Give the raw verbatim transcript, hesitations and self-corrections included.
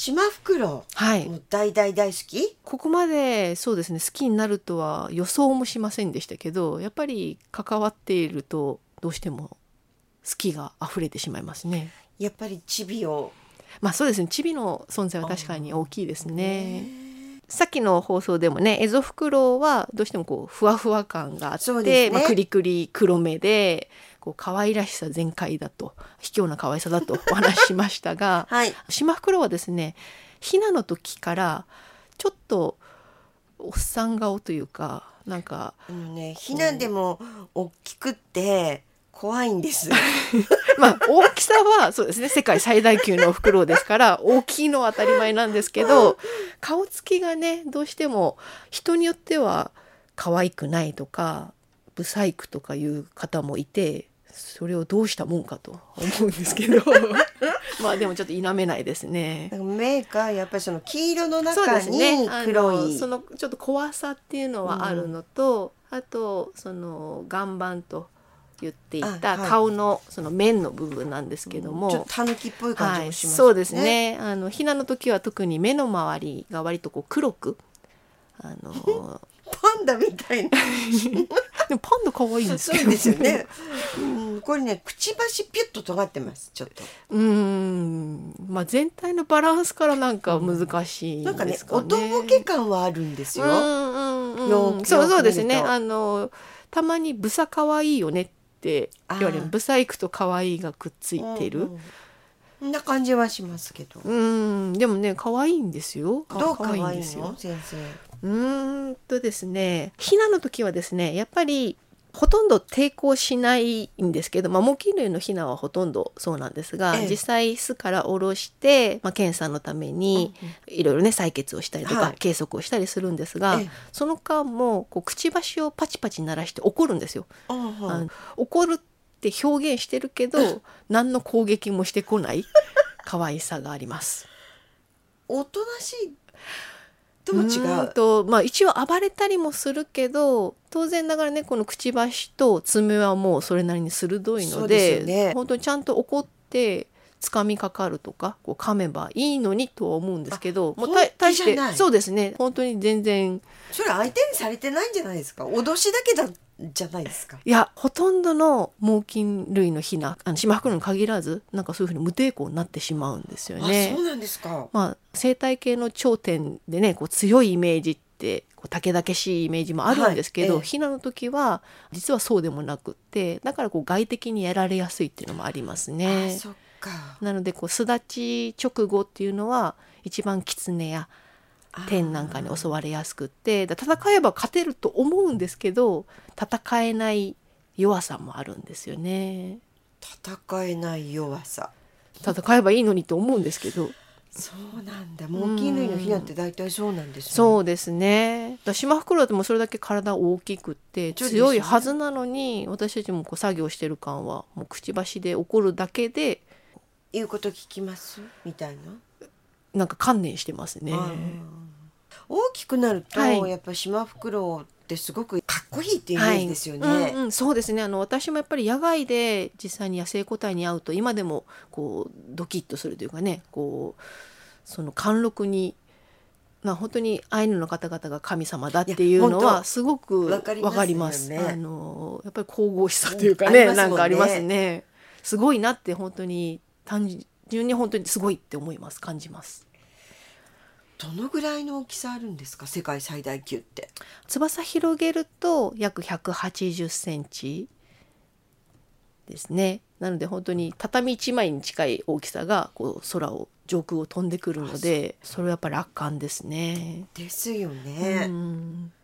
シマフクロウ、 はい、 もう大大大好き？ ここまでそうですね好きになるとは予想もしませんでしたけど、やっぱり関わっているとどうしても好きが溢れてしまいますね。 やっぱりチビを、 まあそうですね、チビの存在は確かに大きいですね。さっきの放送でもね、エゾフクロウはどうしてもこうふわふわ感があって、ね、まあ、クリクリ黒目でこう可愛らしさ全開だと、卑怯な可愛さだとお話ししましたが、はい、シマフクロウはですね、ヒナの時からちょっとおっさん顔というか、なんか、 うんね、ヒナでも大きくって怖いんですまあ大きさはそうですね、世界最大級のフクロウですから大きいのは当たり前なんですけど、顔つきがねどうしても人によっては可愛くないとかブサイクとかいう方もいて、それをどうしたもんかと思うんですけどまあでもちょっと否めないですね。 目がやっぱりその黄色の中に黒い、 そのちょっと怖さっていうのはあるのと、うん、あとその岩盤と言っていた顔のその面の部分なんですけども、 ちょっとタヌキっぽい感じもしますね。 はい、そうですね。あのヒナの時は特に目の周りが割とこう黒く、あのパンダみたいなでもパンダ可愛いんですけど、 そうですよね、うん、これねくちばしピュッと尖ってます。ちょっとうーん、まあ、全体のバランスからなんか難しいんですかね、うん、なんかねおとぼけ感はあるんですよ。うんうんうん、よくそうそうですね。あのたまにブサ可愛いよねって言われる、ブサイクと可愛いがくっついてる、うんうん、 そんな感じはしますけど、 うんでもね可愛いんですよ。 どう可愛いんですよ先生。 うーんとですね、ヒナの時はですねやっぱりほとんど抵抗しないんですけど、まあ、猛禽類のヒナはほとんどそうなんですが、ええ、実際巣から下ろして、まあ、検査のためにいろいろね採血をしたりとか、はい、計測をしたりするんですが、え、その間もこうくちばしをパチパチ鳴らして怒るんですよ。あの怒るって表現してるけど何の攻撃もしてこない可愛さがあります。 おとなしいとも違う。 うと、まあ、一応暴れたりもするけど、当然ながらねこのくちばしと爪はもうそれなりに鋭いの で, で、ね、本当にちゃんと怒って掴みかかるとかこう噛めばいいのにとは思うんですけど、もう大してそうですね、本当に全然それ相手にされてないんじゃないですか。脅しだけだじゃないですか。 いや、ほとんどの猛禽類のヒナ、あのシマフクロウに限らずなんかそういうふうに無抵抗になってしまうんですよね。 あ、そうなんですか。 まあ、生態系の頂点でねこう強いイメージってこうたけだけしいイメージもあるんですけど、はい、ええ、ヒナの時は実はそうでもなくって、だからこう外敵にやられやすいっていうのもありますね。 あ、そっか。 なのでこう巣立ち直後っていうのは一番キツネや天なんかに襲われやすくって、だ戦えば勝てると思うんですけど戦えない弱さもあるんですよね。 戦えない弱さ。 戦えばいいのにと思うんですけど。 そうなんだ。猛禽類のヒナって大体そうなんですね。 そうですね。シマフクロウってもそれだけ体大きくって強いはずなのに、私たちもこう作業してる感はもうくちばしで怒るだけで言うこと聞きますみたいな、 なんか観念してますね。 大きくなると、はい、やっぱりシマフクロウってすごくかっこいいっていうイメージですよね。はい、 うんうん、そうですね。あの私もやっぱり野外で実際に野生個体に会うと今でもこうドキッとするというかね、こうその貫禄に、まあ、本当にアイヌの方々が神様だっていうのはすごくわかります。あのやっぱり神々しさというかね、うん、なんかありますね。すごいなって本当に単純に本当にすごいって思います、感じます。 どのぐらいの大きさあるんですか、世界最大級って。 翼広げると約ひゃくはちじゅっセンチですね。なので本当に畳いちまいに近い大きさがこう空を上空を飛んでくるので、それはやっぱり圧巻ですね。 ですよね。うん、